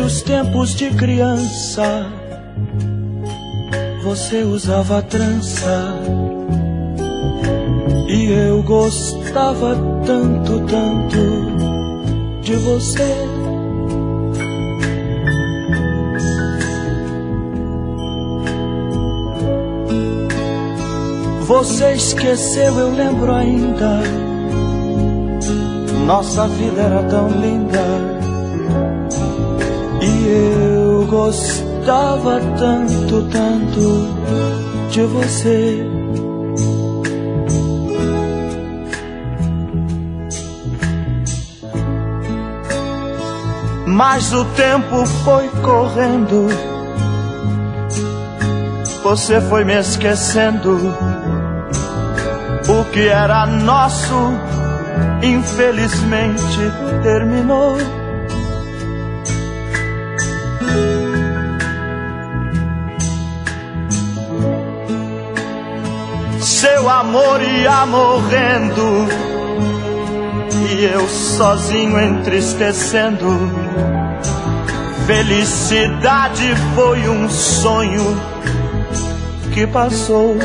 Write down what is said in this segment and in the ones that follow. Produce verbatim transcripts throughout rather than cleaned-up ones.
os tempos de criança, você usava trança e eu gostava tanto, tanto de você. Você esqueceu, eu lembro ainda. Nossa vida era tão linda e eu gostava tanto, tanto de você. Mas o tempo foi correndo, você foi me esquecendo. O que era nosso, infelizmente, terminou. Seu amor ia morrendo e eu sozinho entristecendo. Felicidade foi um sonho que passou.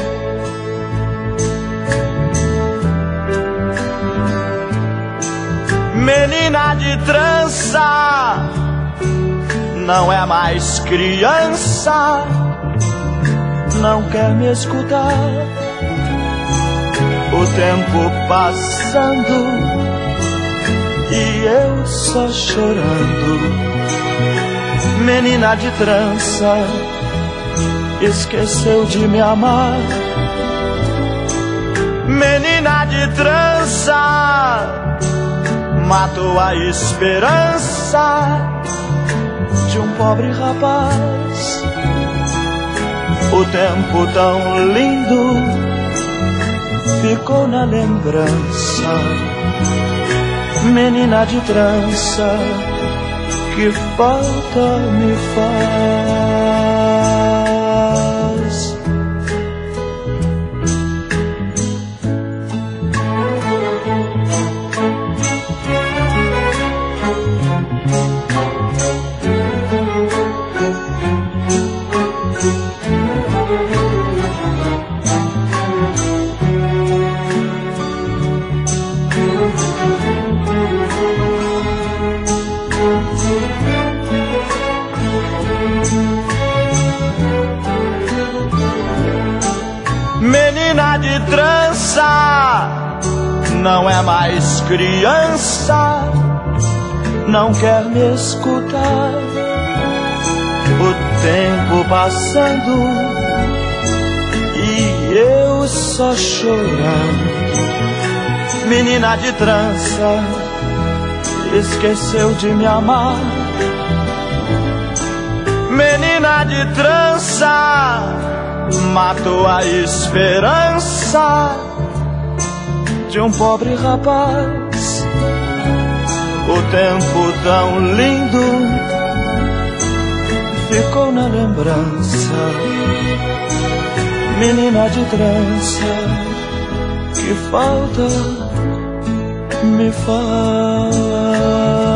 Menina de trança, não é mais criança, não quer me escutar. O tempo passando e eu só chorando. Menina de trança, esqueceu de me amar. Menina de trança, matou a esperança de um pobre rapaz. O tempo tão lindo ficou na lembrança. Menina de trança, que falta me faz. Menina de trança, não é mais criança, não quer me escutar. O tempo passando e eu só chorando. Menina de trança, esqueceu de me amar. Menina de trança, matou a esperança de um pobre rapaz. O tempo tão lindo ficou na lembrança. Menina de trança, que falta me faz.